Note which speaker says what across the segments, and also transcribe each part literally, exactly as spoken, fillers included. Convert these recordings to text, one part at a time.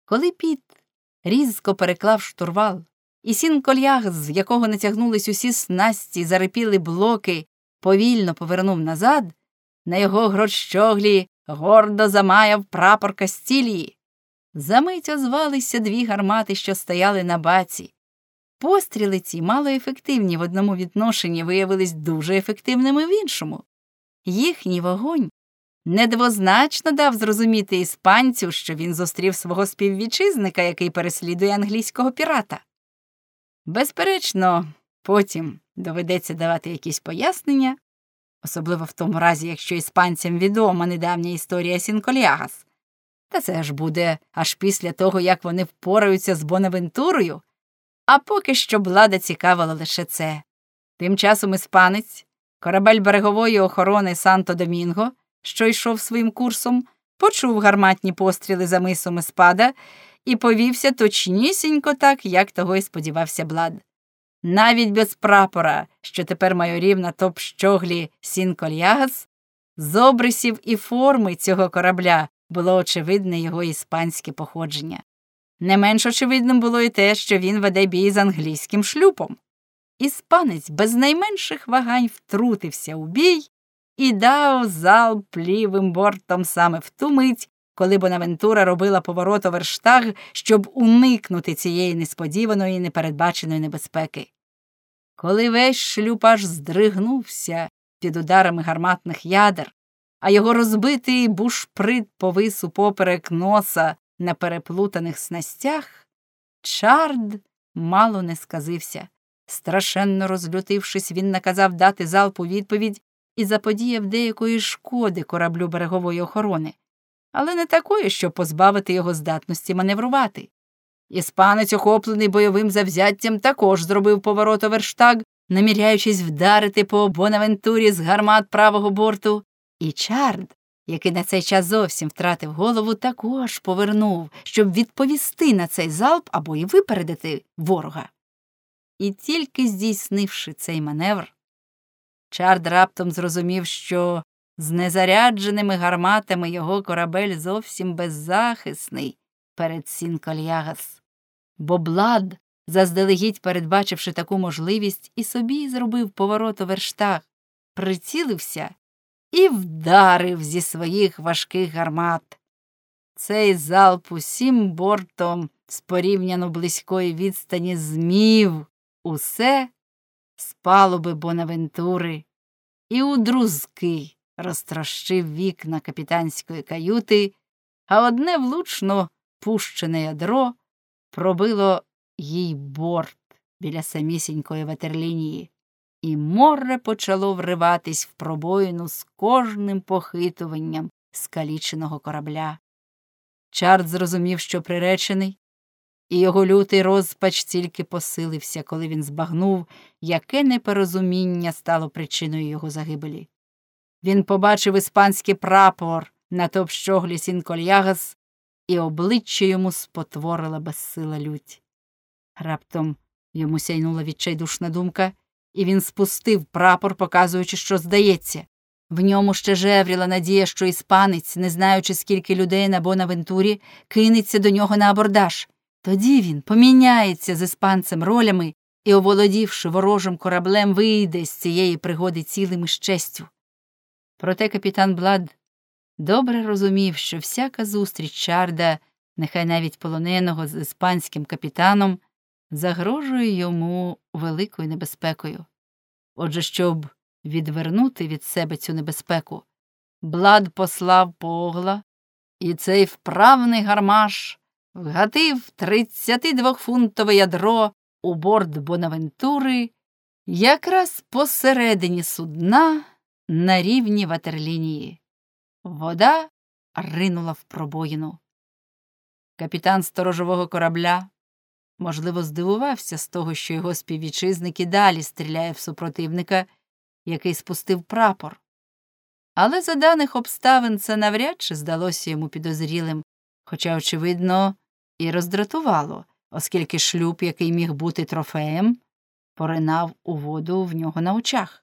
Speaker 1: Коли Піт різко переклав штурвал, і Сін-Кольяг, з якого натягнулись усі снасті й зарипіли блоки, повільно повернув назад, на його грот-щоглі гордо замаяв прапор Кастілії. Замить озвалися дві гармати, що стояли на баці. Постріли ці, малоефективні в одному відношенні, виявились дуже ефективними в іншому. Їхній вогонь недвозначно дав зрозуміти іспанцю, що він зустрів свого співвітчизника, який переслідує англійського пірата. Безперечно, потім доведеться давати якісь пояснення, особливо в тому разі, якщо іспанцям відома недавня історія Сін-Кольягас. Та це ж буде аж після того, як вони впораються з Бонавентурою, а поки що Блада цікавило лише це. Тим часом іспанець, корабель берегової охорони Санто-Домінго, що йшов своїм курсом, почув гарматні постріли за мисом Еспада і повівся точнісінько так, як того й сподівався Блад. Навіть без прапора, що тепер майорів на топ-щоглі Сін-Кольягас, з обрисів і форми цього корабля було очевидне його іспанське походження. Не менш очевидним було і те, що він веде бій з англійським шлюпом. Іспанець без найменших вагань втрутився у бій і дав залп лівим бортом саме в ту мить, коли Бонавентура робила поворот оверштаг, щоб уникнути цієї несподіваної непередбаченої небезпеки. Коли весь шлюп аж здригнувся під ударами гарматних ядер, а його розбитий бушприт повис упоперек носа на переплутаних снастях, Чард мало не сказився. Страшенно розлютившись, він наказав дати залп у відповідь і заподіяв деякої шкоди кораблю берегової охорони, але не такої, щоб позбавити його здатності маневрувати. Іспанець, охоплений бойовим завзяттям, також зробив поворот оверштаг, наміряючись вдарити по Бонавентурі з гармат правого борту, і Чард, який на цей час зовсім втратив голову, також повернув, щоб відповісти на цей залп або й випередити ворога. І тільки здійснивши цей маневр, Чард раптом зрозумів, що з незарядженими гарматами його корабель зовсім беззахисний перед Сін-Кольягас. Бо Блад, заздалегідь передбачивши таку можливість, і собі зробив поворот оверштаг, прицілився і вдарив зі своїх важких гармат. Цей залп усім бортом з порівняно близької відстані змів усе з палуби Бонавентури і у друзки розтрощив вікна капітанської каюти, а одне влучно пущене ядро пробило їй борт біля самісінької ватерлінії, і море почало вриватись в пробоїну з кожним похитуванням скаліченого корабля. Чард зрозумів, що приречений, і його лютий розпач тільки посилився, коли він збагнув, яке непорозуміння стало причиною його загибелі. Він побачив іспанський прапор на топ-щоглі Сін-Кольягас, і обличчя йому спотворила безсила лють. Раптом йому сяйнула відчайдушна думка, і він спустив прапор, показуючи, що здається. В ньому ще жевріла надія, що іспанець, не знаючи, скільки людей на Бонавентурі, кинеться до нього на абордаж. Тоді він поміняється з іспанцем ролями і, оволодівши ворожим кораблем, вийде з цієї пригоди цілим і з честю. Проте капітан Блад добре розумів, що всяка зустріч Чарда, нехай навіть полоненого з іспанським капітаном, загрожує йому великою небезпекою. Отже, щоб відвернути від себе цю небезпеку, Блад послав Погла, і цей вправний гармаш вгатив тридцятидвофунтове ядро у борт Бонавентури якраз посередині судна на рівні ватерлінії. Вода ринула в пробоїну. Капітан сторожового корабля, можливо, здивувався з того, що його співвітчизник і далі стріляє в супротивника, який спустив прапор. Але за даних обставин це навряд чи здалося йому підозрілим, хоча, очевидно, і роздратувало, оскільки шлюп, який міг бути трофеєм, поринав у воду в нього на очах.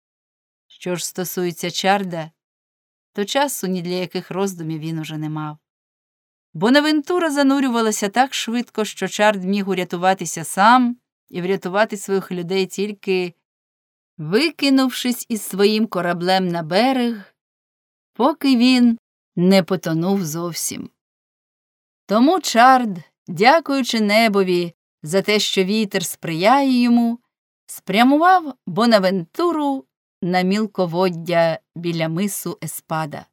Speaker 1: Що ж стосується Чарда, то часу ні для яких роздумів він уже не мав. Бонавентура занурювалася так швидко, що Чард міг урятуватися сам і врятувати своїх людей тільки викинувшись із своїм кораблем на берег, поки він не потонув зовсім. Тому Чард, дякуючи небові за те, що вітер сприяє йому, спрямував Бонавентуру на мілководдя біля мису Еспада.